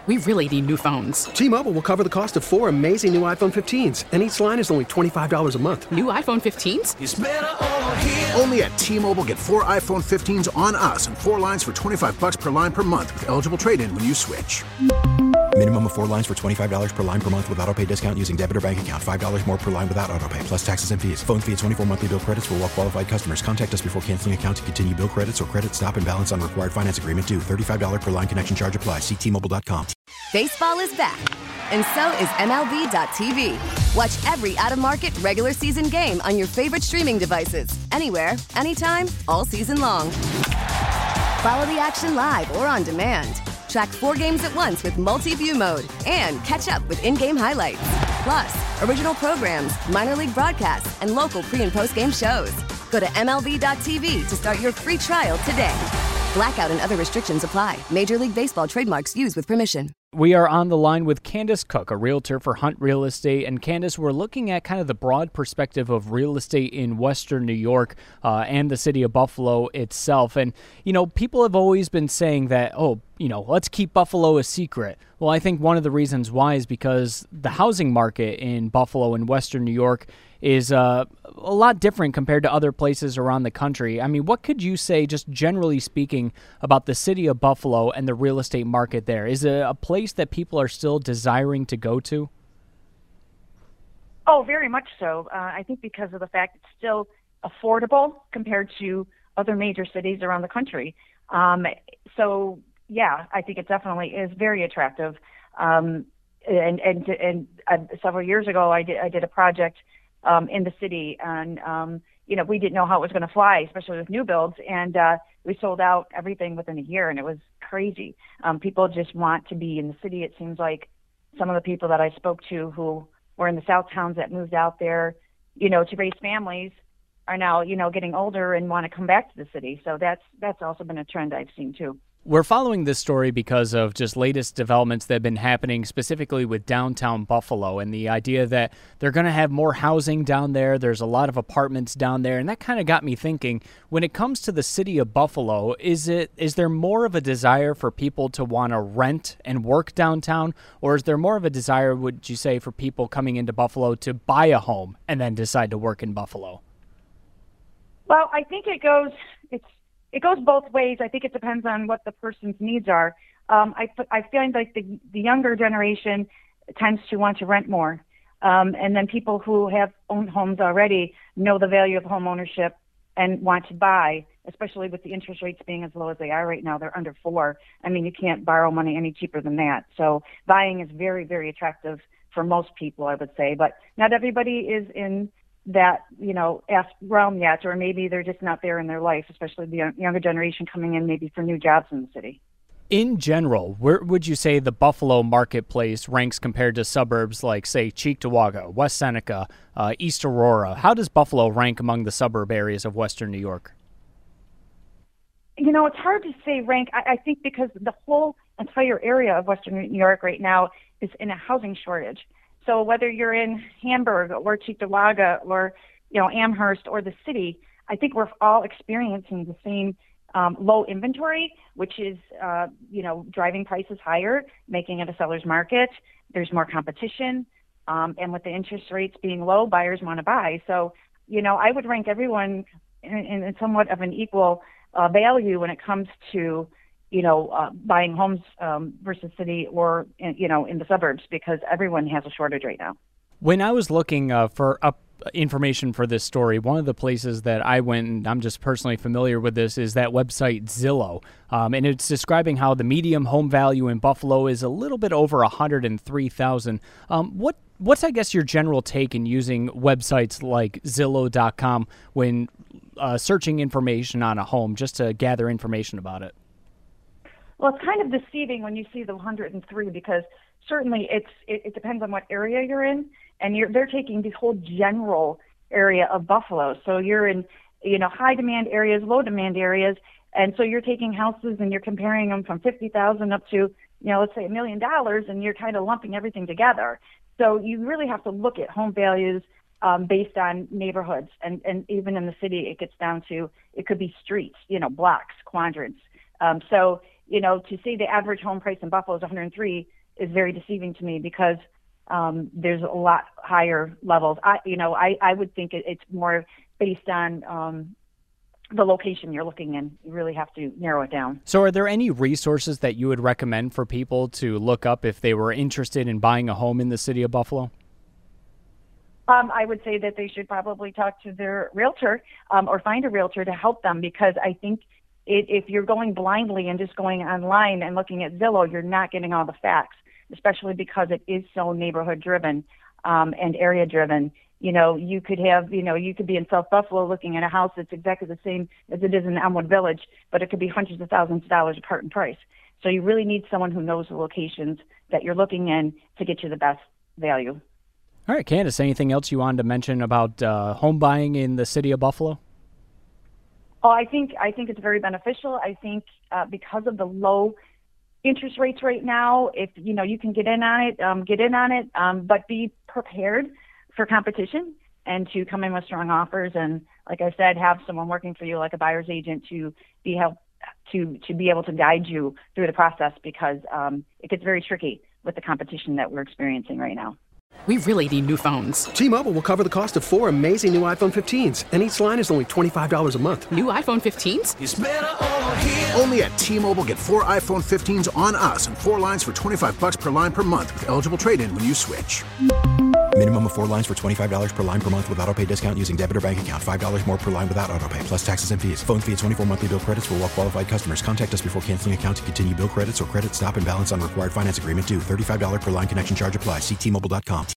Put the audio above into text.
We really need new phones. T-Mobile will cover the cost of 4 amazing new iPhone 15s, and each line is only $25 a month. New iPhone 15s? It's better over here. Only at T-Mobile, get 4 iPhone 15s on us and 4 lines for $25 per line per month with eligible trade-in when you switch. Minimum of 4 lines for $25 per line per month with autopay discount using debit or bank account. $5 more per line without autopay, plus taxes and fees. Phone fee at 24 monthly bill credits for well-qualified customers. Contact us before canceling account to continue bill credits or credit stop and balance on required finance agreement due. $35 per line connection charge applies. See T-Mobile.com. Baseball is back, and so is MLB.tv. Watch every out-of-market regular season game on your favorite streaming devices. Anywhere, anytime, all season long. Follow the action live or on demand. Track 4 games at once with multi-view mode and catch up with in-game highlights. Plus, original programs, minor league broadcasts, and local pre- and post-game shows. Go to MLB.tv to start your free trial today. Blackout and other restrictions apply. Major League Baseball trademarks used with permission. We are on the line with Candace Cook, a realtor for Hunt Real Estate. And Candace, we're looking at kind of the broad perspective of real estate in Western New York and the city of Buffalo itself. And, you know, people have always been saying that, let's keep Buffalo a secret. Well, I think one of the reasons why is because the housing market in Buffalo and Western New York is a lot different compared to other places around the country. I mean, what could you say, just generally speaking, about the city of Buffalo and the real estate market there? Is it a place that people are still desiring to go to? Oh, very much so. I think because of the fact it's still affordable compared to other major cities around the country. So, yeah, I think it definitely is very attractive. And several years ago, I did a project in the city, and we didn't know how it was going to fly, especially with new builds, and we sold out everything within a year, and it was crazy. People just want to be in the city. It seems like some of the people that I spoke to who were in the South towns that moved out there, to raise families, are now, getting older and want to come back to the city. So that's also been a trend I've seen too. We're following this story because of just latest developments that have been happening specifically with downtown Buffalo and the idea that they're going to have more housing down there. There's a lot of apartments down there. And that kind of got me thinking, when it comes to the city of Buffalo, is there more of a desire for people to want to rent and work downtown? Or is there more of a desire, would you say, for people coming into Buffalo to buy a home and then decide to work in Buffalo? Well, I think it goes both ways. I think it depends on what the person's needs are. I find like the younger generation tends to want to rent more. And then people who have owned homes already know the value of home ownership and want to buy, especially with the interest rates being as low as they are right now. They're under 4. I mean, you can't borrow money any cheaper than that. So buying is very, very attractive for most people, I would say. But not everybody is in that, realm yet, or maybe they're just not there in their life, especially the younger generation coming in maybe for new jobs in the city. In general, where would you say the Buffalo marketplace ranks compared to suburbs like, say, Cheektowaga, West Seneca, East Aurora? How does Buffalo rank among the suburb areas of Western New York? It's hard to say rank. I think because the whole entire area of Western New York right now is in a housing shortage. So whether you're in Hamburg or Cheektowaga or, Amherst or the city, I think we're all experiencing the same low inventory, which is, driving prices higher, making it a seller's market. There's more competition. And with the interest rates being low, buyers want to buy. So, I would rank everyone in somewhat of an equal value when it comes to buying homes versus city or, in the suburbs, because everyone has a shortage right now. When I was looking for information for this story, one of the places that I went, and I'm just personally familiar with this, is that website Zillow. And it's describing how the median home value in Buffalo is a little bit over $103,000. What's, I guess, your general take in using websites like Zillow.com when searching information on a home just to gather information about it? Well, it's kind of deceiving when you see the 103 because certainly it depends on what area you're in, and they're taking the whole general area of Buffalo. So you're in, high demand areas, low demand areas, and so you're taking houses and you're comparing them from $50,000 up to, let's say $1 million, and you're kind of lumping everything together. So you really have to look at home values based on neighborhoods, and even in the city, it gets down to, it could be streets, blocks, quadrants. So to say the average home price in Buffalo is 103 is very deceiving to me because there's a lot higher levels. I would think it's more based on the location you're looking in. You really have to narrow it down. So are there any resources that you would recommend for people to look up if they were interested in buying a home in the city of Buffalo? I would say that they should probably talk to their realtor or find a realtor to help them, because I think if you're going blindly and just going online and looking at Zillow, you're not getting all the facts, especially because it is so neighborhood driven and area driven. You could be in South Buffalo looking at a house that's exactly the same as it is in Elmwood Village, but it could be hundreds of thousands of dollars apart in price. So you really need someone who knows the locations that you're looking in to get you the best value. All right, Candace, anything else you wanted to mention about home buying in the city of Buffalo? Oh, I think it's very beneficial. I think because of the low interest rates right now, if you can get in on it, but be prepared for competition and to come in with strong offers. And like I said, have someone working for you like a buyer's agent to be able to guide you through the process, because it gets very tricky with the competition that we're experiencing right now. We really need new phones. T-Mobile will cover the cost of 4 amazing new iPhone 15s, and each line is only $25 a month. New iPhone 15s? It's better over here. Only at T-Mobile, get 4 iPhone 15s on us and 4 lines for $25 per line per month with eligible trade-in when you switch. Minimum of 4 lines for $25 per line per month with autopay discount using debit or bank account. $5 more per line without autopay, plus taxes and fees. Phone fee at 24 monthly bill credits for well-qualified customers. Contact us before canceling account to continue bill credits or credit stop and balance on required finance agreement due. $35 per line connection charge applies. See T-Mobile.com.